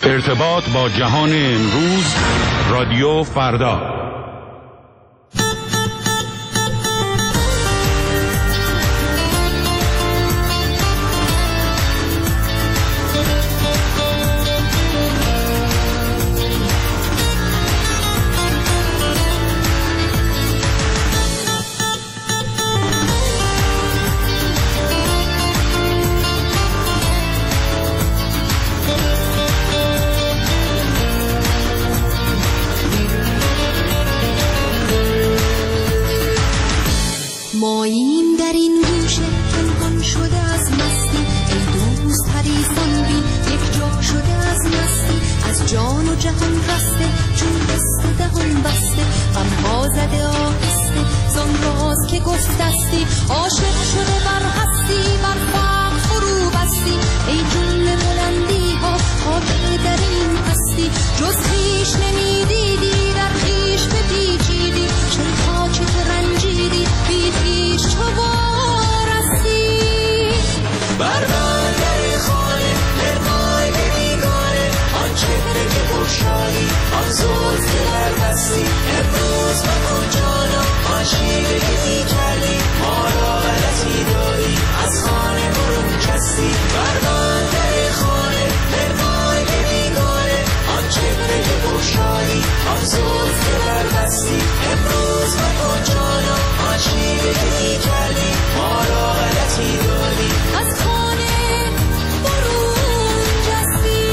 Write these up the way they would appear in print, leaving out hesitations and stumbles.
ارتباط با جهان امروز، رادیو فردا. ماییم در این گوشه پنهان شده از مستی، ای دوست حریصان بین یک جا شده از مستی، از جان و جهان رسته چون دست دهان بسته، غمها زده آهسته زان راز که گفتستی، عاشق شده بر هستی بر فقر فرو بستی، ای جمله بلندی ها خاطر در این هستی، جز خویش نمیدیدی در خویش بپیچیدی، چرا چه رنجیدی بی خویش چو وارستی، بر در خانه مرمای به بیگانه، آن چهره که بگشایی آن زلف که در دستی، امروز مکن جانا آن شیوه که دی کردی، ما را غلطی داری از خانه برون کستی، بر در خانه مرمای به بیگانه، آن چهره که بگشایی آن زلف که در دستی، امروز مکن جانا آن شیوه که دی کردی، ما را غلطی داری از خانه برون جستی.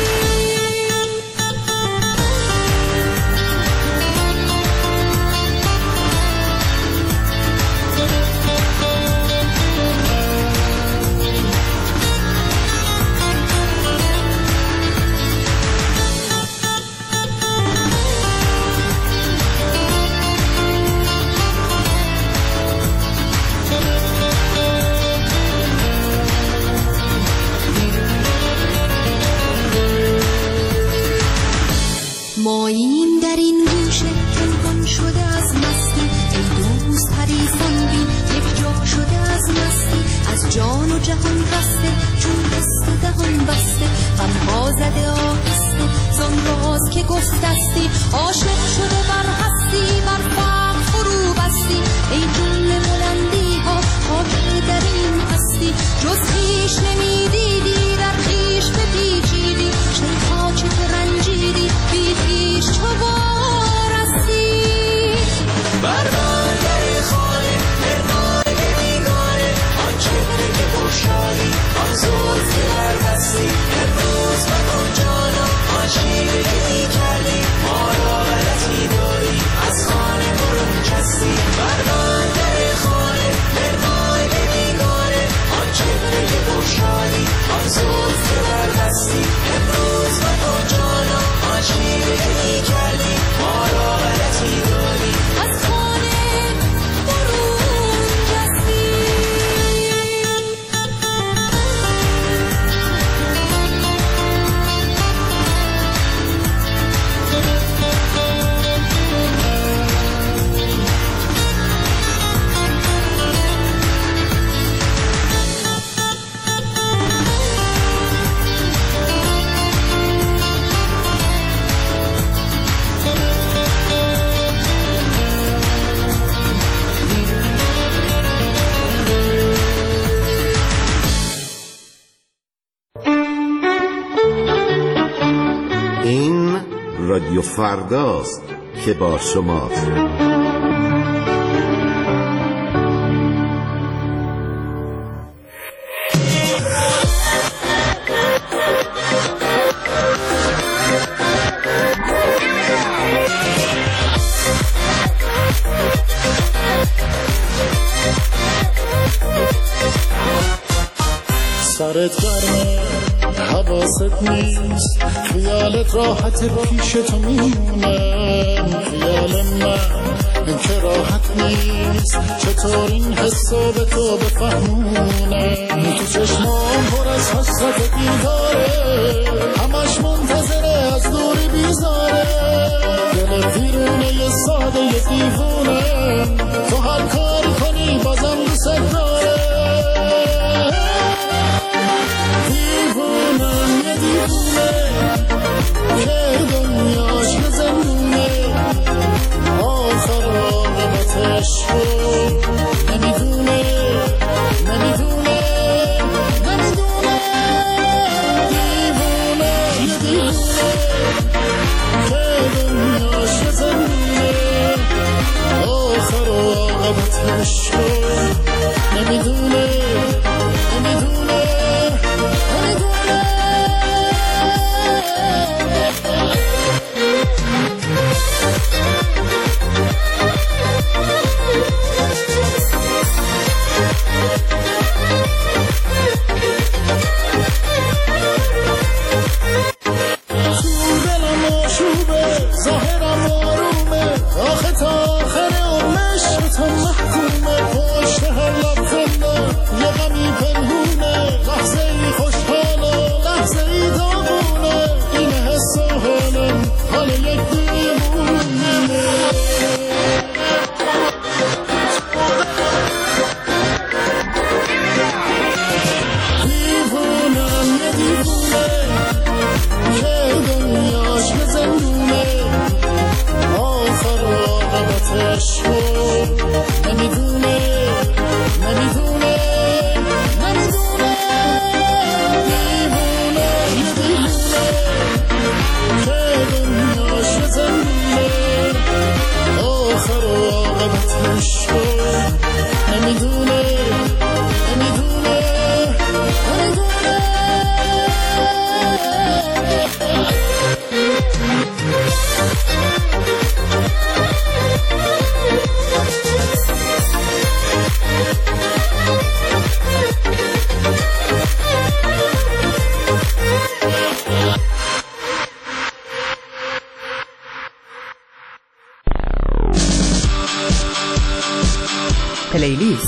ماییم در این گوشه پنهان شده از مستی، ای دوست حریصان بین یک جا شده از مستی، از جان و جهان رسته چون دست دهان بسته، غمها زده آهسته زان راز که گفتستی، عاشق شده بر هستی بر فقر فرو بستی، ای جمله بلندی ها خاطر در این هستی، جز خویش نمیدیدی در خویش بپیچیدی، چرا چه رنجیدی بی خویش چو وارستی، بر در خانه مرمای به بیگانه، آن چهره که بگشایی آن زلف که در دستی، امروز مکن جانا آن شیوه که دی کردی، ما را غلطی داری از خانه برون کستی، بر در خانه مرمای به بیگانه، آن چهره که بگشایی آن زلف که در دستی، امروز مکن جانا آن شیوه که دی کردی، ما را غلطی داری از خانه برون جستی. این رادیو فرداست که با شماست. سرت گرمه حواست نیست، خیالت راحت پیش تو میمونه، خیال من که راحت نیست، چطور این حسو به تو بفهمونه، تو چشمام پر از حسرت دیداره، همش منتظره از دوری بیزاره، دل دیرونه یه ساده یه دیوونه، تو هر کاری کنی بازم دوست داره، دیوونم یه دیوونه عشق نمیدونه پلیلیست.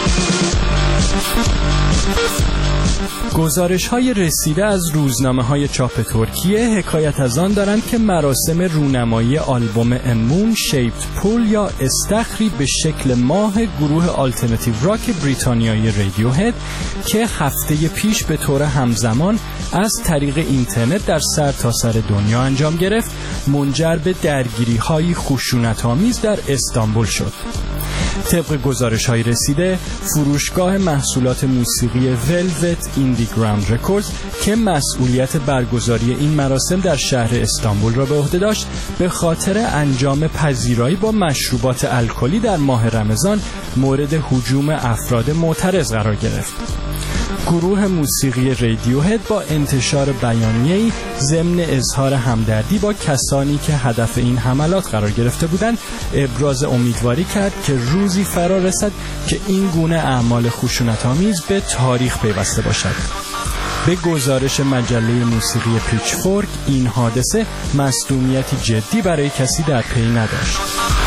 گزارش‌های رسیده از روزنامه‌های چاپ ترکیه حکایت از آن دارند که مراسم رونمایی آلبوم امون شیپت پول یا استخری به شکل ماه گروه آلترناتیو راک بریتانیایی رادیوهد که هفته پیش به طور همزمان از طریق اینترنت در سرتاسر دنیا انجام گرفت، منجر به درگیری‌های خشونت‌آمیز در استانبول شد. طبق گزارش‌های رسیده، فروشگاه محصولات موسیقی ولوت ایندیگراوند رکوردز که مسئولیت برگزاری این مراسم در شهر استانبول را به عهده داشت، به خاطر انجام پذیرایی با مشروبات الکلی در ماه رمضان مورد هجوم افراد معترض قرار گرفت. گروه موسیقی رادیوهد با انتشار بیانیه‌ای ضمن اظهار همدردی با کسانی که هدف این حملات قرار گرفته بودند، ابراز امیدواری کرد که روزی فرا رسد که این گونه اعمال خشونت‌آمیز به تاریخ پیوسته باشد. به گزارش مجله موسیقی پیچفورک، این حادثه مصدومیتی جدی برای کسی در پی نداشت.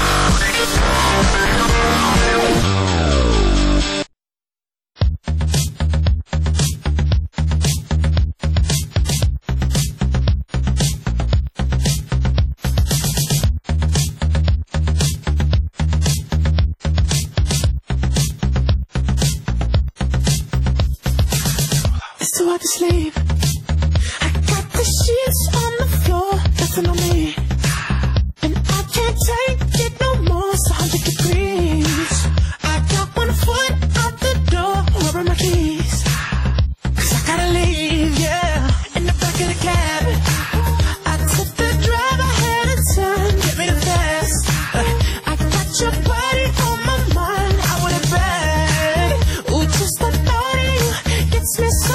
Sleep. I got the sheets on the floor, nothing on me, and I can't take it no more. It's 100 degrees. I got 1 foot out the door, rubbing my keys, 'cause I gotta leave, yeah. In the back of the cab, I took the drive, I had a turn, get me the fast. I got your body on my mind, I want it bad. Ooh, just the thought of you gets me so.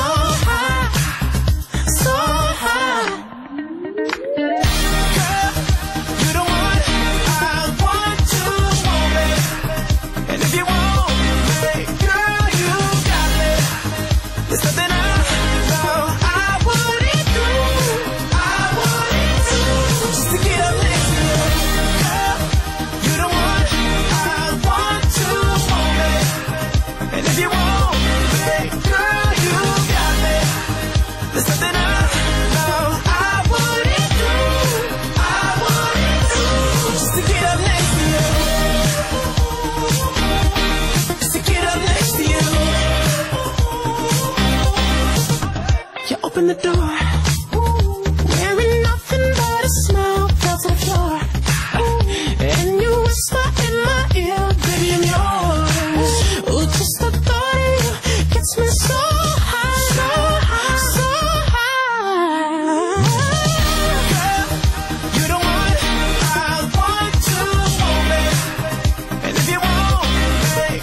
Open the door, wearing nothing but a smile, fell to the floor, and you whisper in my ear, baby I'm yours. Ooh, just the thought of you gets me so high, so high, so high. Girl, you the one I want to hold me, and if you want me,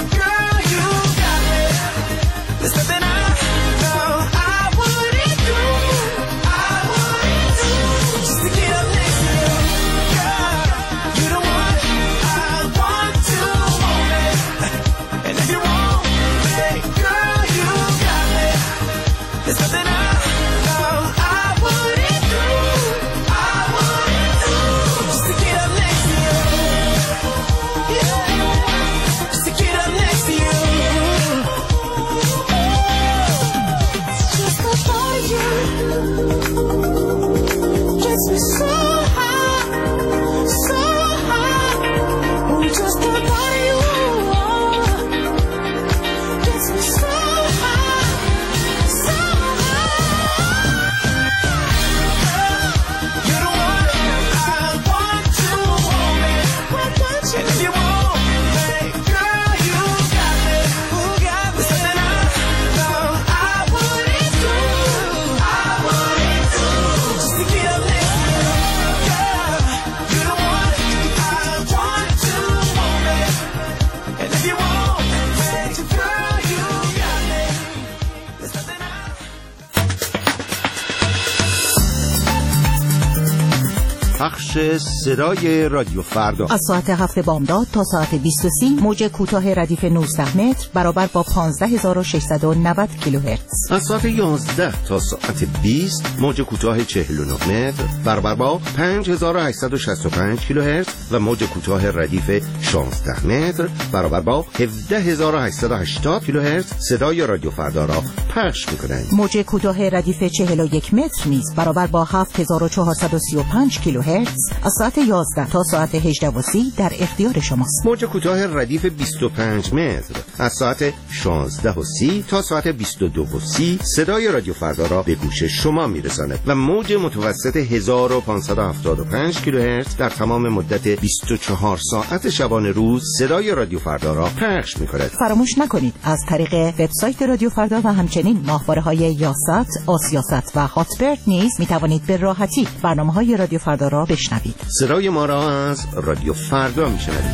پخش صدای رادیو فردا از ساعت 7 بامداد تا ساعت 20:30 موج کوتاه ردیف 19 متر برابر با 15690 کیلوهرتز. از ساعت 11 تا ساعت 20 موج کوتاه 49 متر برابر با 5865 کیلوهرتز و موج کوتاه ردیف 16 متر برابر با 17880 کیلوهرتز صدای رادیو فردا را پخش می‌کنند. موج کوتاه ردیف 41 متر نیز برابر با 7435 کیلوهرتز از ساعت 11 تا ساعت 18:30 در اختیار شماست. موج کوتاه ردیف 25 متر از ساعت 16:30 تا ساعت 22:30 صدای رادیو فردا را به گوش شما میرساند و موج متوسط 1575 کیلوهرتز در تمام مدت 24 ساعت شبانه روز صدای رادیو فردا را پخش می‌کند. فراموش نکنید از طریق وبسایت رادیو فردا و همچنین ماهواره‌های یاست، آسیاست و هاتبرد نیز می‌توانید به راحتی برنامه‌های رادیو فردا را بشنوید. صدای ما را از رادیو فردا میشنوید.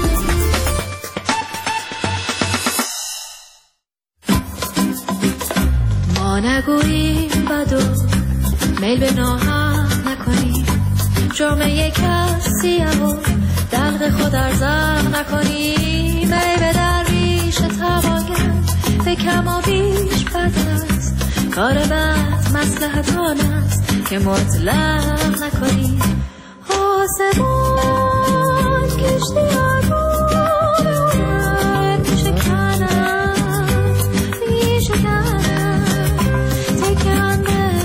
ما نگوییم بدو میل به ناحق نکنیم، جرم یک کسیه و دلق خود ارزق نکنیم. ای به درویش تواگر به کم و بیش بد است، کار بد مصلحت آن است که مطلق نکنیم. آسمان کشتی آرمان میشکنند تکم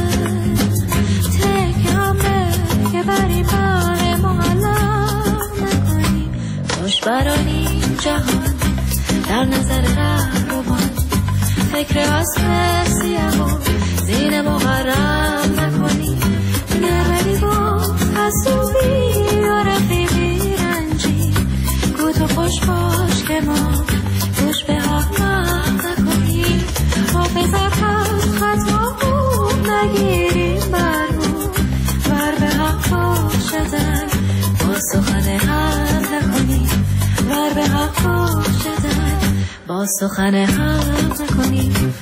به که بری بر معلق نکنیم. خوش برانی جهان در نظر رهروان، فکر اصل سیه و زین مغرب نکنیم. نروی با حسوبی و رفیقی رنجی، گو تو خوش باش که ما گوش به احمق نکنیم. حافظت خطا نگیریم برمون ور به حق باشدن، با سخن حق نکنیم. ور به حق باشدن با سخن حق نکنیم.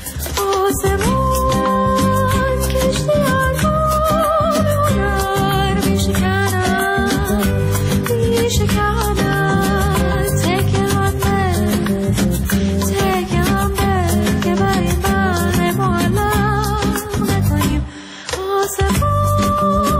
آسمان کشتی آرمان هنر میشکنند تکم به که بر این بر معلق نکنیم. آسمان